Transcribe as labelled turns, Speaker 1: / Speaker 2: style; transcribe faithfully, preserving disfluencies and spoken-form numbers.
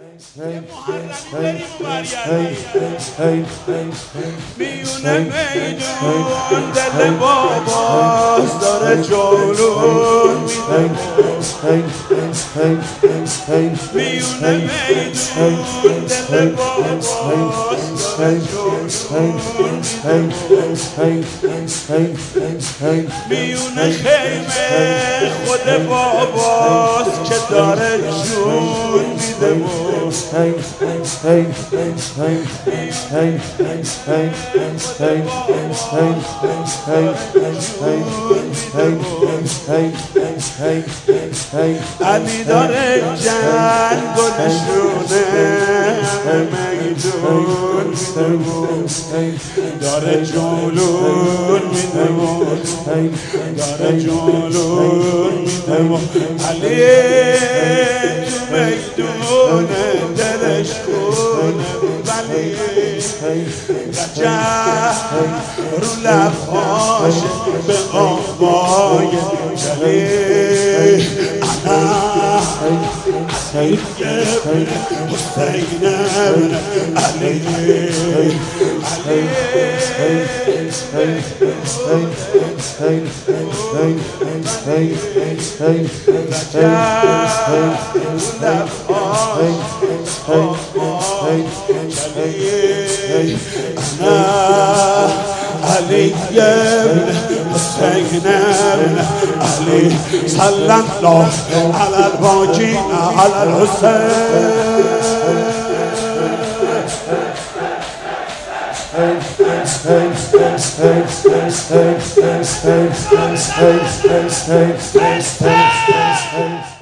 Speaker 1: یه محرمی بریم و برگردیم میونه میدون دل باباست داره جلون میده میونه میدون دل باباست داره جلون میده میونه خیمه خود باباست که داره جون میده علی داره جنگ و نشونه میدون میده داره جلون میده داره جلون میده علی تو میدون دلش خونه ولی رجب رو لبهاش به آقای جلیل انا علی ابن حسین ابن علی علی أنا علي بن حسين بن علي صلى الله على الباقين على الحسين hey hey hey hey hey hey hey hey hey hey hey